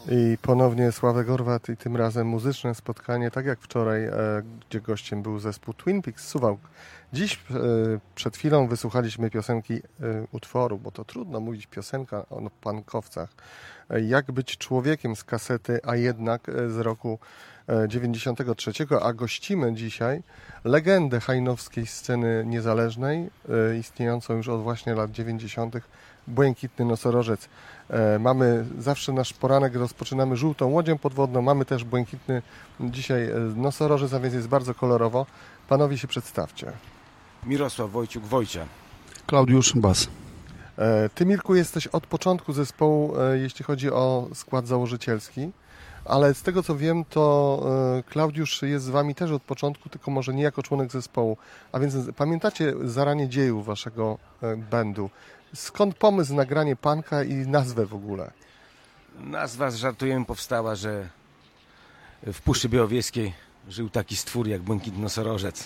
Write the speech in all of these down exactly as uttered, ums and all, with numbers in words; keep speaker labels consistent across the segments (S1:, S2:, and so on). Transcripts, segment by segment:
S1: I ponownie Sławek Orwat i tym razem muzyczne spotkanie, tak jak wczoraj, e, gdzie gościem był zespół Twin Peaks Suwałk. Dziś e, przed chwilą wysłuchaliśmy piosenki e, utworu, bo to trudno mówić piosenka o pankowcach. E, jak być człowiekiem z kasety, a jednak e, z roku e, dziewięćdziesiątego trzeciego, a gościmy dzisiaj legendę hajnowskiej sceny niezależnej, e, istniejącą już od właśnie lat dziewięćdziesiątych. Błękitny Nosorożec. E, mamy zawsze nasz poranek, rozpoczynamy żółtą łodzią podwodną, mamy też błękitny dzisiaj nosorożec, a więc jest bardzo kolorowo. Panowie się przedstawcie.
S2: Mirosław Wojciuk Wojcia.
S3: Klaudiusz Bas.
S1: E, ty, Mirku, jesteś od początku zespołu, e, jeśli chodzi o skład założycielski, ale z tego co wiem, to e, Klaudiusz jest z wami też od początku, tylko może nie jako członek zespołu. A więc pamiętacie zaranie dziejów waszego e, bandu. Skąd pomysł na granie punka i nazwę w ogóle?
S2: Nazwa, żartujemy, powstała, że w Puszczy Białowieskiej żył taki stwór jak błękitny nosorożec.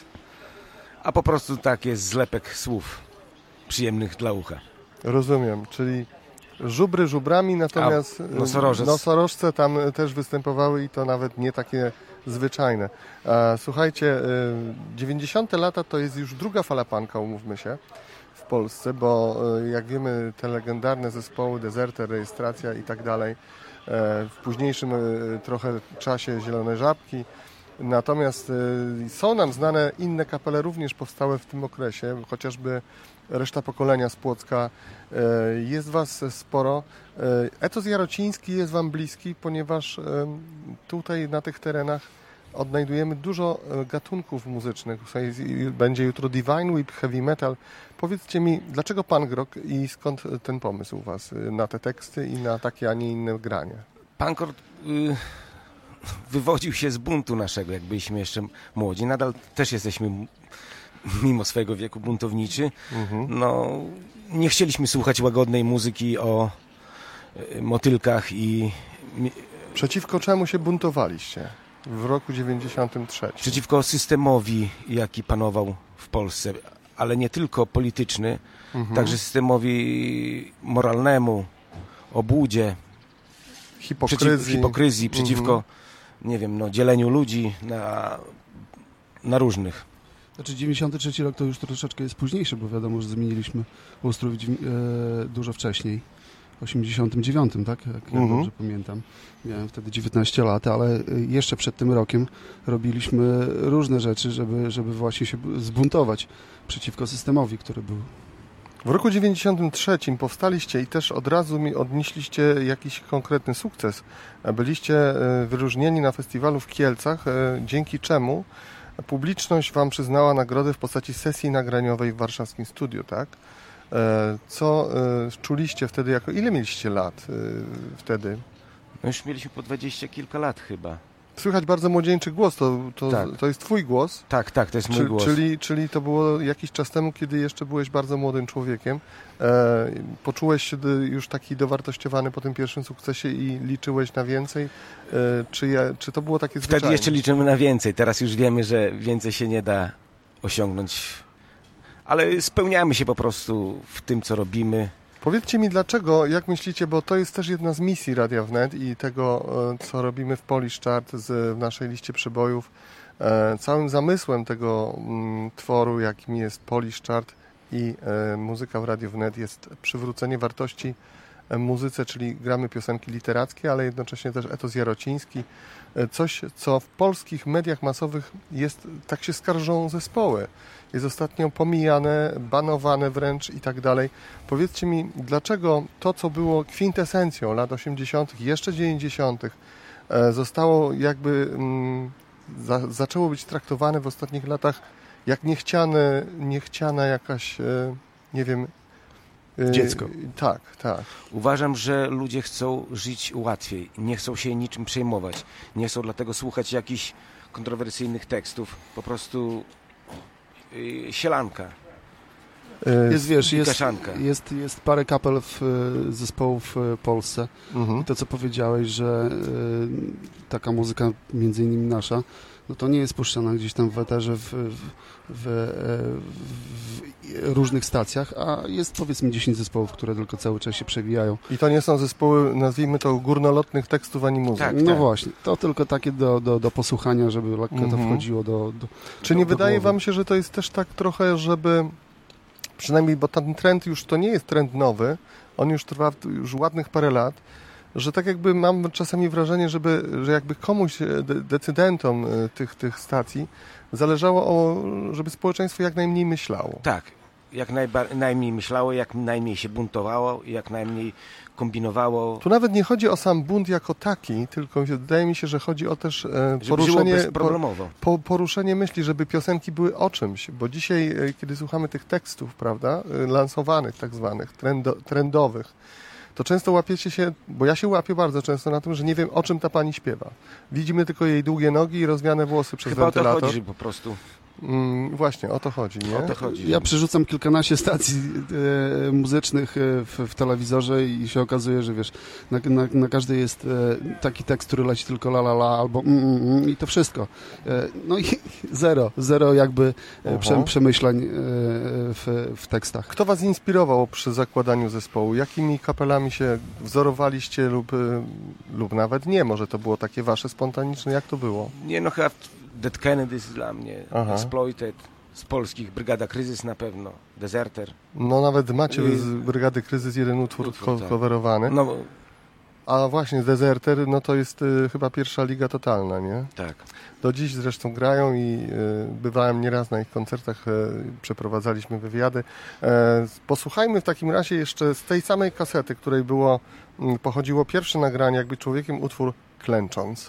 S2: A po prostu tak jest zlepek słów przyjemnych dla ucha.
S1: Rozumiem, czyli żubry żubrami, natomiast
S2: A nosorożec.
S1: nosorożce tam też występowały i to nawet nie takie zwyczajne. Słuchajcie, dziewięćdziesiąte lata to jest już druga fala punka, umówmy się, w Polsce, bo jak wiemy, te legendarne zespoły, Dezerter, Rejestracja i tak dalej, w późniejszym trochę czasie Zielone Żabki. Natomiast są nam znane inne kapele, również powstałe w tym okresie, chociażby Reszta Pokolenia z Płocka. Jest was sporo. Etos Jarociński jest wam bliski, ponieważ tutaj na tych terenach odnajdujemy dużo gatunków muzycznych. Będzie jutro Divine Whip, Heavy Metal. Powiedzcie mi, dlaczego punk rock i skąd ten pomysł u was na te teksty i na takie, a nie inne granie?
S2: Punk rock y, wywodził się z buntu naszego, jak byliśmy jeszcze młodzi. Nadal też jesteśmy, mimo swojego wieku, buntowniczy. Mhm. No, nie chcieliśmy słuchać łagodnej muzyki o y, motylkach i...
S1: Przeciwko czemu się buntowaliście w roku dziewięćdziesiątym trzecim?
S2: Przeciwko systemowi, jaki panował w Polsce, ale nie tylko polityczny, mhm. także systemowi moralnemu, obłudzie,
S1: hipokryzji,
S2: przeciw, hipokryzji przeciwko, mhm. nie wiem, no, dzieleniu ludzi na, na różnych.
S3: Znaczy dziewięćdziesiąty trzeci rok to już troszeczkę jest późniejszy, bo wiadomo, że zmieniliśmy ustrój e, dużo wcześniej. W osiemdziesiątym dziewiątym, tak? Jak ja dobrze pamiętam. Miałem wtedy dziewiętnaście lat, ale jeszcze przed tym rokiem robiliśmy różne rzeczy, żeby, żeby właśnie się zbuntować przeciwko systemowi, który był.
S1: W roku dziewięćdziesiątym trzecim powstaliście i też od razu mi odnieśliście jakiś konkretny sukces. Byliście wyróżnieni na festiwalu w Kielcach, dzięki czemu publiczność wam przyznała nagrodę w postaci sesji nagraniowej w warszawskim studiu, tak? Co czuliście wtedy, jako ile mieliście lat wtedy?
S2: No już mieliśmy po dwadzieścia kilka lat chyba.
S1: Słychać bardzo młodzieńczy głos, to, to,
S2: tak.
S1: to jest twój głos?
S2: Tak, tak, to jest mój
S1: Czy,
S2: głos.
S1: Czyli, czyli to było jakiś czas temu, kiedy jeszcze byłeś bardzo młodym człowiekiem. E, poczułeś się już taki dowartościowany po tym pierwszym sukcesie i liczyłeś na więcej? E, czy, ja, czy to było takie zwyczajne?
S2: Wtedy jeszcze liczymy na więcej. Teraz już wiemy, że więcej się nie da osiągnąć. Ale spełniamy się po prostu w tym, co robimy.
S1: Powiedzcie mi dlaczego, jak myślicie, bo to jest też jedna z misji Radia Wnet i tego, co robimy w Polish Chart z, w naszej liście przebojów. E, całym zamysłem tego m, tworu, jakim jest Polish Chart i e, muzyka w Radiu Wnet, jest przywrócenie wartości e, muzyce, czyli gramy piosenki literackie, ale jednocześnie też etos jarociński. E, coś, co w polskich mediach masowych jest, tak się skarżą zespoły. Jest ostatnio pomijane, banowane wręcz i tak dalej. Powiedzcie mi, dlaczego to, co było kwintesencją lat osiemdziesiątych, jeszcze dziewięćdziesiątych, zostało jakby, mm, za, zaczęło być traktowane w ostatnich latach jak niechciane, niechciana jakaś, e, nie wiem... E,
S3: dziecko.
S1: Tak, tak.
S2: Uważam, że ludzie chcą żyć łatwiej, nie chcą się niczym przejmować, nie chcą dlatego słuchać jakichś kontrowersyjnych tekstów, po prostu... sielanka.
S3: Jest, wiesz, jest, jest, jest parę kapel w, zespołów w Polsce. Mhm. I to, co powiedziałeś, że y, taka muzyka, między innymi nasza, no to nie jest puszczana gdzieś tam w eterze w, w, w, w różnych stacjach, a jest powiedzmy dziesięć zespołów, które tylko cały czas się przewijają.
S1: I to nie są zespoły, nazwijmy to, górnolotnych tekstów ani muzyki.
S3: Tak, no tak. Właśnie, to tylko takie do, do, do posłuchania, żeby lekko mhm. to wchodziło do, do
S1: Czy
S3: do,
S1: nie
S3: do
S1: wydaje
S3: głowy.
S1: wam się, że to jest też tak trochę, żeby przynajmniej, bo ten trend już to nie jest trend nowy, on już trwa już ładnych parę lat, że tak jakby mam czasami wrażenie, żeby, że jakby komuś, de- decydentom tych, tych stacji zależało, o, żeby społeczeństwo jak najmniej myślało.
S2: Tak, jak najba- najmniej myślało, jak najmniej się buntowało, jak najmniej kombinowało.
S1: Tu nawet nie chodzi o sam bunt jako taki, tylko wydaje mi się, że chodzi o też e, poruszenie,
S2: bezproblemowo.
S1: po, poruszenie myśli, żeby piosenki były o czymś, bo dzisiaj, e, kiedy słuchamy tych tekstów, prawda, e, lansowanych tak zwanych, trendo, trendowych, to często łapiecie się, bo ja się łapię bardzo często na tym, że nie wiem, o czym ta pani śpiewa. Widzimy tylko jej długie nogi i rozwiane włosy przez
S2: Chyba
S1: wentylator.
S2: o to chodzi, że po prostu...
S1: Mm, właśnie, o to chodzi, nie?
S2: O to chodzi.
S3: Ja przerzucam kilkanaście stacji e, muzycznych e, w, w telewizorze i się okazuje, że wiesz, na, na, na każdej jest e, taki tekst, który leci tylko la la la albo mm, mm, i to wszystko. E, no i zero, zero jakby e, prze, przemyśleń e, w, w tekstach.
S1: Kto was inspirował przy zakładaniu zespołu? Jakimi kapelami się wzorowaliście lub, lub nawet nie? Może to było takie wasze spontaniczne? Jak to było?
S2: Nie, no chyba Dead Kennedys dla mnie, Aha. Exploited, z polskich Brygada Kryzys na pewno, Deserter.
S1: No nawet macie I... z Brygady Kryzys jeden utwór, utwór tak. coverowany. No, a właśnie Deserter, no to jest y, chyba pierwsza liga totalna, nie?
S2: Tak.
S1: Do dziś zresztą grają i y, bywałem nieraz na ich koncertach, y, przeprowadzaliśmy wywiady. E, posłuchajmy w takim razie jeszcze z tej samej kasety, której było, y, pochodziło pierwsze nagranie, jakby człowiekiem utwór Klęcząc.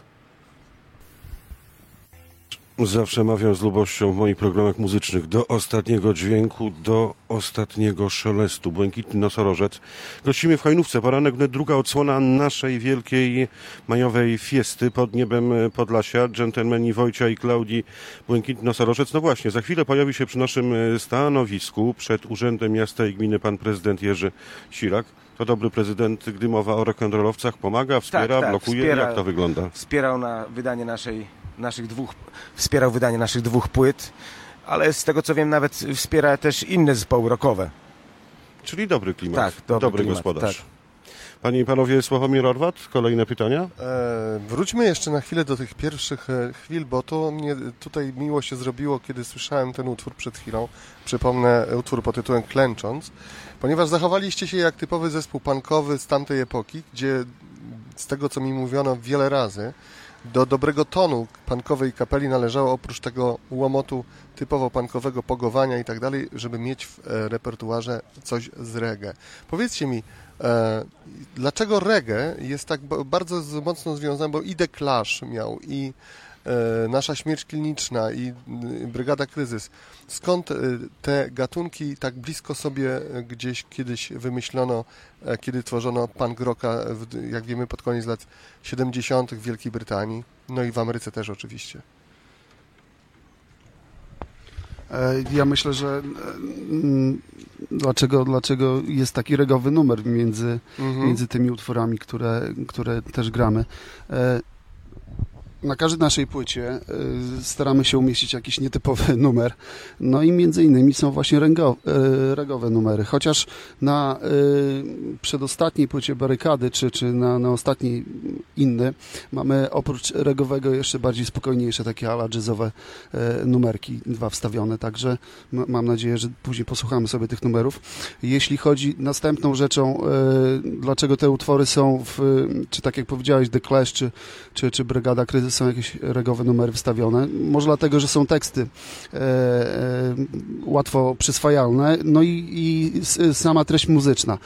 S4: Zawsze mawiam z lubością w moich programach muzycznych do ostatniego dźwięku, do ostatniego szelestu. Błękitny nosorożec. Gościmy w Hajnówce. Poranek wnet druga odsłona naszej wielkiej majowej fiesty pod niebem Podlasia. Dżentelmeni Wojcia i Klaudii Błękitny nosorożec. No właśnie, za chwilę pojawi się przy naszym stanowisku przed Urzędem Miasta i Gminy pan prezydent Jerzy Sirak. To dobry prezydent, gdy mowa o rock'n'rollowcach, pomaga, wspiera, tak, tak, blokuje. Wspiera, jak to wygląda?
S2: Wspierał na wydanie naszej, naszych dwóch, wspierał wydanie naszych dwóch płyt, ale z tego co wiem nawet wspiera też inne zespoły rockowe.
S4: Czyli dobry klimat,
S2: tak, dobry,
S4: dobry
S2: klimat,
S4: gospodarz.
S2: Tak.
S4: Panie i panowie, Sławomir Orwat, kolejne pytania?
S1: E, wróćmy jeszcze na chwilę do tych pierwszych e, chwil, bo to mnie tutaj miło się zrobiło, kiedy słyszałem ten utwór przed chwilą. Przypomnę utwór pod tytułem Klęcząc, ponieważ zachowaliście się jak typowy zespół punkowy z tamtej epoki, gdzie z tego, co mi mówiono wiele razy, do dobrego tonu punkowej kapeli należało oprócz tego łomotu typowo punkowego pogowania i tak dalej, żeby mieć w e, repertuarze coś z reggae. Powiedzcie mi, e, dlaczego reggae jest tak b- bardzo z, mocno związane, bo i The Clash miał, i e, Nasza Śmierć Kliniczna, i y, Brygada Kryzys. Skąd y, te gatunki tak blisko sobie gdzieś kiedyś wymyślono, e, kiedy tworzono punk rocka, w, jak wiemy, pod koniec lat siedemdziesiątych w Wielkiej Brytanii, no i w Ameryce też oczywiście.
S3: Ja myślę, że dlaczego, dlaczego jest taki regowy numer między, mhm. między tymi utworami, które, które też gramy. Na każdej naszej płycie staramy się umieścić jakiś nietypowy numer. No i między innymi są właśnie rego, regowe numery. Chociaż na przedostatniej płycie Barykady, czy, czy na, na ostatniej inny, mamy oprócz regowego jeszcze bardziej spokojniejsze, takie ala jazzowe numerki, dwa wstawione. Także mam nadzieję, że później posłuchamy sobie tych numerów. Jeśli chodzi następną rzeczą, dlaczego te utwory są, w, czy tak jak powiedziałeś, The Clash, czy, czy, czy Brygada Kryzys, są jakieś regowe numery wstawione. Może dlatego, że są teksty e, e, łatwo przyswajalne, no i, i sama treść muzyczna.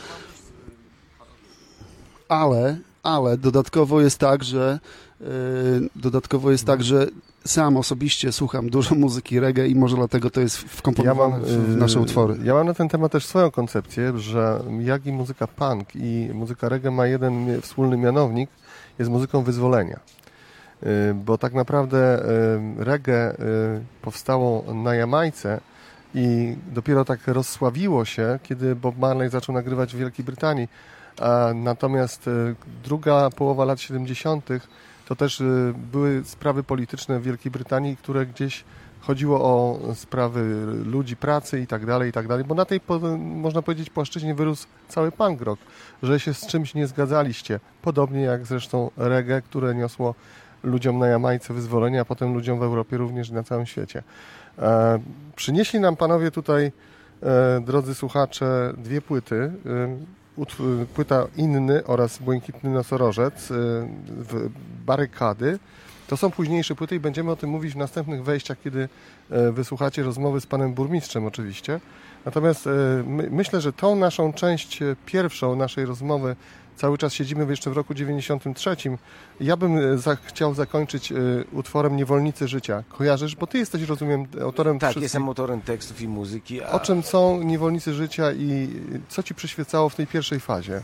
S3: Ale, ale dodatkowo jest tak, że e, dodatkowo jest tak, że sam osobiście słucham dużo muzyki reggae i może dlatego to jest wkomponowane ja mam, w nasze utwory.
S1: Ja mam na ten temat też swoją koncepcję, że jak i muzyka punk i muzyka reggae ma jeden wspólny mianownik, jest muzyką wyzwolenia. Bo tak naprawdę reggae powstało na Jamajce i dopiero tak rozsławiło się, kiedy Bob Marley zaczął nagrywać w Wielkiej Brytanii. A natomiast y, druga połowa lat siedemdziesiątych to też y, były sprawy polityczne w Wielkiej Brytanii, które gdzieś chodziło o sprawy ludzi, pracy i tak dalej, i tak dalej, bo na tej, można powiedzieć, płaszczyźnie wyrósł cały punk rock, że się z czymś nie zgadzaliście. Podobnie jak zresztą reggae, które niosło ludziom na Jamajce wyzwolenie, a potem ludziom w Europie również i na całym świecie. E, przynieśli nam panowie tutaj, e, drodzy słuchacze, dwie płyty. E, płyta Inny oraz Błękitny Nosorożec, e, w Barykady. To są późniejsze płyty i będziemy o tym mówić w następnych wejściach, kiedy e, wysłuchacie rozmowy z panem burmistrzem oczywiście. Natomiast e, my, myślę, że tą naszą część e, pierwszą naszej rozmowy, cały czas siedzimy jeszcze w roku dziewięćdziesiątym trzecim. Ja bym za, chciał zakończyć e, utworem Niewolnicy Życia. Kojarzysz? Bo ty jesteś, rozumiem, autorem
S2: Tak,
S1: wszystkich.
S2: jestem autorem tekstów i muzyki. A...
S1: O czym są Niewolnicy Życia i co ci przyświecało w tej pierwszej fazie?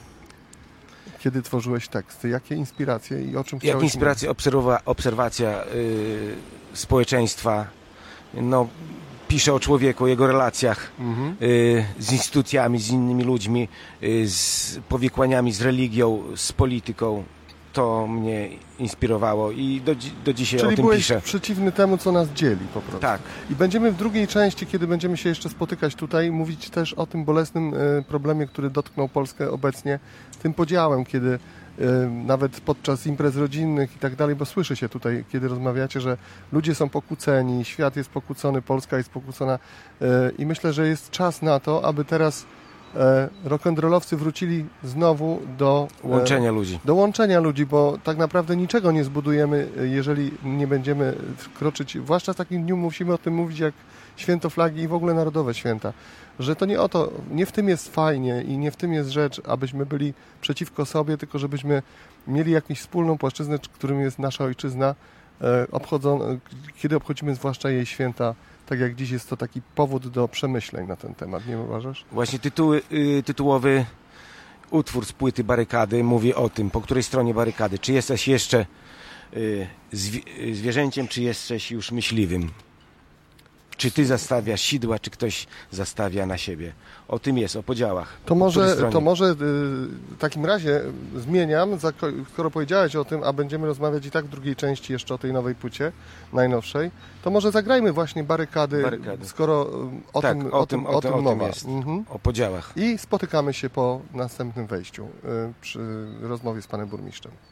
S1: Kiedy tworzyłeś teksty? Jakie inspiracje i o czym chciałeś
S2: Jak inspiracja, obserwa, obserwacja y, społeczeństwa. No, piszę o człowieku, o jego relacjach
S1: Mhm.
S2: y, z instytucjami, z innymi ludźmi, y, z powikłaniami, z religią, z polityką. To mnie inspirowało i do, dzi- do dzisiaj
S1: Czyli
S2: o tym
S1: byłeś
S2: piszę.
S1: przeciwny temu, co nas dzieli po prostu.
S2: Tak.
S1: I będziemy w drugiej części, kiedy będziemy się jeszcze spotykać tutaj, mówić też o tym bolesnym e, problemie, który dotknął Polskę obecnie, tym podziałem, kiedy e, nawet podczas imprez rodzinnych i tak dalej, bo słyszy się tutaj, kiedy rozmawiacie, że ludzie są pokłóceni, świat jest pokłócony, Polska jest pokłócona e, i myślę, że jest czas na to, aby teraz e, rock'n'rollowcy wrócili znowu do e,
S2: Łączenia ludzi.
S1: do łączenia ludzi, bo tak naprawdę niczego nie zbudujemy, jeżeli nie będziemy wkroczyć, zwłaszcza w takim dniu musimy o tym mówić jak święto flagi i w ogóle narodowe święta, że to nie o to, nie w tym jest fajnie i nie w tym jest rzecz, abyśmy byli przeciwko sobie, tylko żebyśmy mieli jakąś wspólną płaszczyznę, którym jest nasza ojczyzna, e, obchodzą, kiedy obchodzimy zwłaszcza jej święta, tak jak dziś jest to taki powód do przemyśleń na ten temat, nie uważasz?
S2: Właśnie tytuły, y, tytułowy utwór z płyty Barykady mówi o tym, po której stronie barykady. Czy jesteś jeszcze y, zwi- zwierzęciem, czy jesteś już myśliwym? Czy ty zastawiasz sidła, czy ktoś zastawia na siebie? O tym jest, o podziałach.
S1: To
S2: Po której
S1: może,
S2: stronie?
S1: to może y, w takim razie zmieniam, zako- skoro powiedziałeś o tym, a będziemy rozmawiać i tak w drugiej części jeszcze o tej nowej płycie, najnowszej, to może zagrajmy właśnie Barykady,
S2: Barykady.
S1: skoro y, o,
S2: tak,
S1: tym,
S2: o, tym, o, tym, o tym
S1: mowa.
S2: jest.
S1: Mhm.
S2: O podziałach.
S1: I spotykamy się po następnym wejściu y, przy rozmowie z panem burmistrzem.